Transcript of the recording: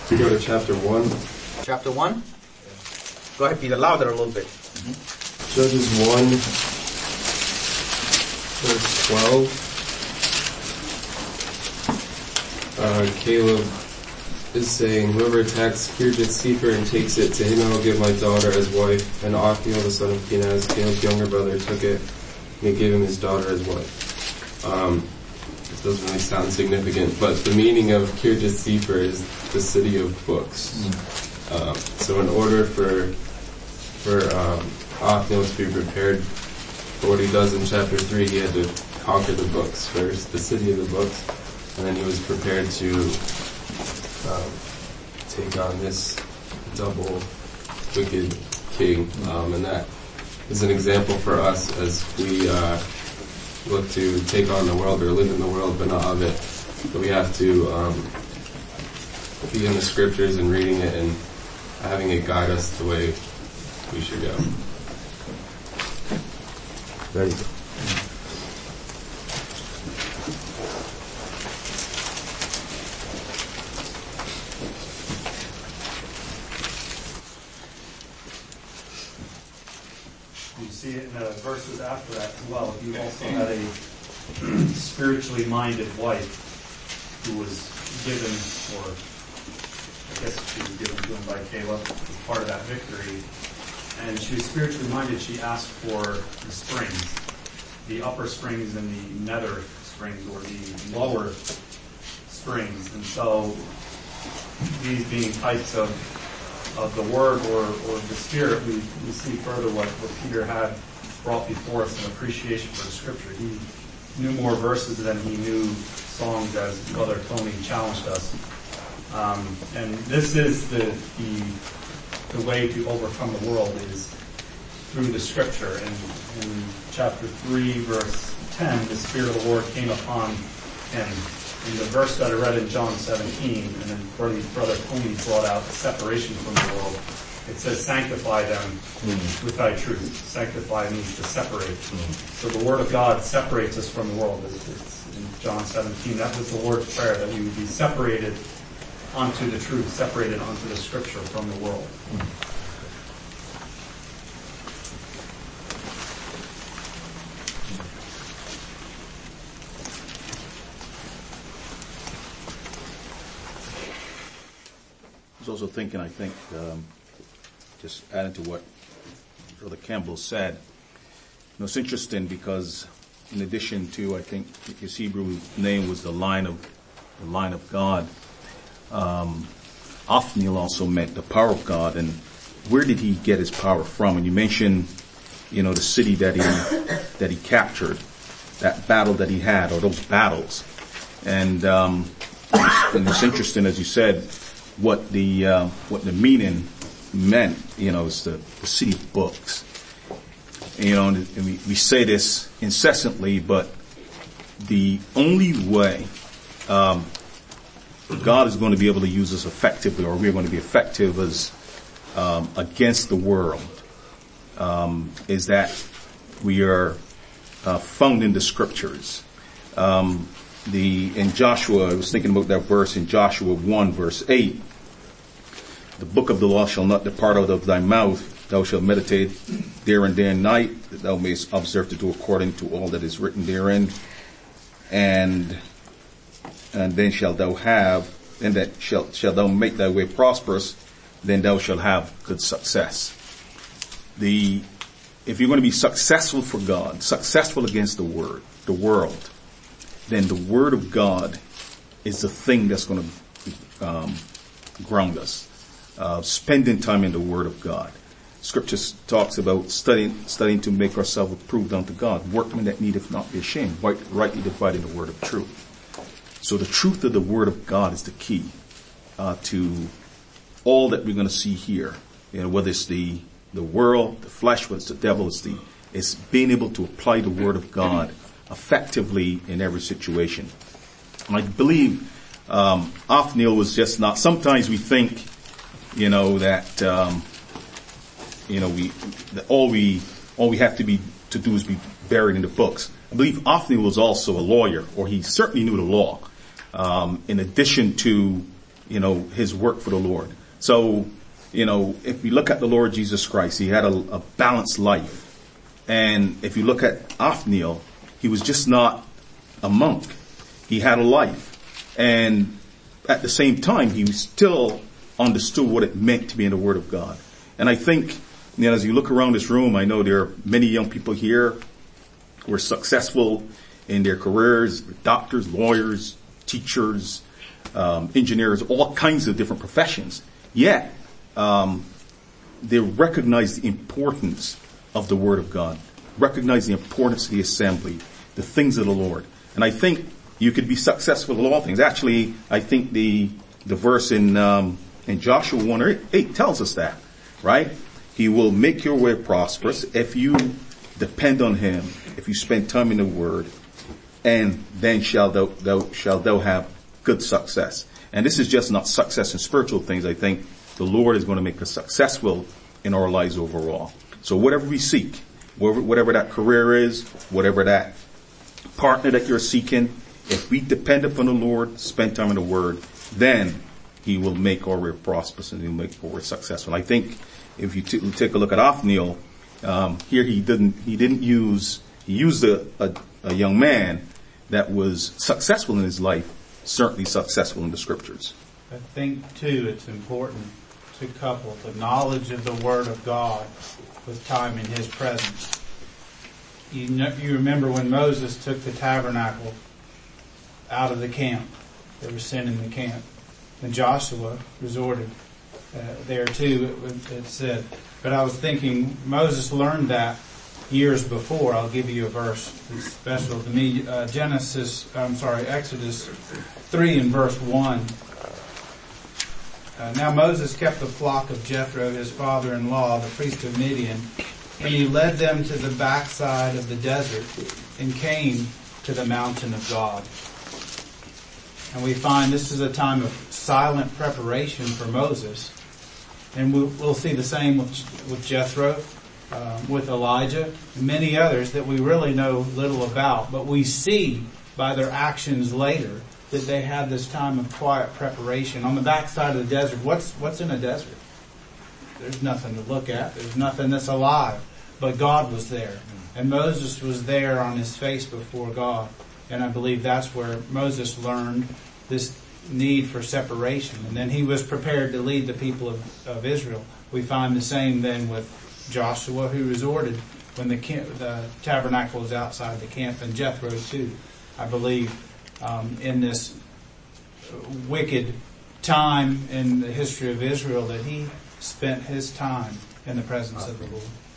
We go to chapter 1. Chapter 1? Go ahead, Peter, louder a little bit. Judges 1, verse 12. Caleb is saying, whoever attacks Kirjath-Sepher and takes it, to him I will give my daughter as wife. And Othniel, the son of Kenaz, Caleb's younger brother, took it, and he gave him his daughter as wife. This doesn't really sound significant, but the meaning of Kirjath-Sepher is the city of books. So in order for Othniel to be prepared for what he does in chapter 3, he had to conquer the books first, the city of the books, and then he was prepared to take on this double wicked king, and that is an example for us as we look to take on the world or live in the world but not of it. But we have to be in the scriptures and reading it and having it guide us the way we should go. Very good. You see it in the verses after that as well. He also had a spiritually minded wife who was given, or I guess she was given to him by Caleb as part of that victory. And she was spiritually minded. She asked for the springs, the upper springs and the nether springs, or the lower springs. And so these being types of the word or the spirit, we see further what Peter had brought before us, an appreciation for the scripture. He knew more verses than he knew songs, as Brother Tony challenged us. And this is the way to overcome the world is through the scripture. And in chapter 3, verse 10, the Spirit of the Lord came upon him. In the verse that I read in John 17, and then Brother Tony brought out the separation from the world, it says, sanctify them with thy truth. Sanctify means to separate. So the Word of God separates us from the world. It's in John 17, that was the Lord's prayer, that we would be separated onto the truth, separated onto the scripture from the world. I was also thinking, just adding to what Brother Campbell said, it's interesting because in addition to, I think his Hebrew name was the line of God, Othniel also meant the power of God. And where did he get his power from? And you mentioned, the city that he captured, that battle that he had, or those battles. And it's interesting, as you said, what the meaning meant. It's the city of books. And we say this incessantly, but the only way God is going to be able to use us effectively, or we're going to be effective as against the world, is that we are found in the scriptures. In Joshua, I was thinking about that verse in Joshua 1, verse 8. The book of the law shall not depart out of thy mouth. Thou shalt meditate there and day and night, that thou mayest observe to do according to all that is written therein. And then shalt thou have, and that shalt thou make thy way prosperous, then thou shalt have good success. If you're going to be successful for God, successful against the world, then the Word of God is the thing that's going to ground us. Spending time in the Word of God. Scripture talks about studying to make ourselves approved unto God, workmen that needeth not be ashamed, rightly dividing the word of truth. So the truth of the Word of God is the key to all that we're going to see here. Whether it's the world, the flesh, whether it's the devil, it's being able to apply the Word of God effectively in every situation. And I believe Othniel was just not. Sometimes we think, that all we have to do is be buried in the books. I believe Othniel was also a lawyer, or he certainly knew the law. In addition to his work for the Lord. So, if we look at the Lord Jesus Christ, he had a balanced life. And if you look at Othniel, he was just not a monk. He had a life. And at the same time, he still understood what it meant to be in the Word of God. And I think, as you look around this room, I know there are many young people here who are successful in their careers, doctors, lawyers, teachers, engineers, all kinds of different professions. Yet, they recognize the importance of the Word of God, recognize the importance of the assembly, the things of the Lord. And I think you could be successful in all things. Actually, I think the verse in Joshua 1:8 tells us that, right? He will make your way prosperous if you depend on him, if you spend time in the Word, and then shall thou have good success. And this is just not success in spiritual things. I think the Lord is going to make us successful in our lives overall. So whatever we seek, whatever that career is, whatever that partner that you're seeking, if we depend upon the Lord, spend time in the Word, then he will make our way prosperous and he'll make our way successful. I think if you take a look at Othniel, here he used a young man that was successful in his life, certainly successful in the Scriptures. I think, too, it's important to couple the knowledge of the Word of God with time in His presence. You remember when Moses took the tabernacle out of the camp. There was sin in the camp. And Joshua resorted there too, it said. But I was thinking, Moses learned that years before. I'll give you a verse that's special to me. Exodus 3 and verse 1. Now Moses kept the flock of Jethro, his father-in-law, the priest of Midian, and he led them to the backside of the desert and came to the mountain of God. And we find this is a time of silent preparation for Moses. And we'll see the same with Jethro, with Elijah, and many others that we really know little about. But we see by their actions later that they had this time of quiet preparation. On the backside of the desert, what's in a desert? There's nothing to look at. There's nothing that's alive. But God was there. And Moses was there on his face before God. And I believe that's where Moses learned this need for separation. And then he was prepared to lead the people of Israel. We find the same then with Joshua, who resorted when the tabernacle was outside the camp, and Jethro too. I believe in this wicked time in the history of Israel that he spent his time in the presence of the Lord.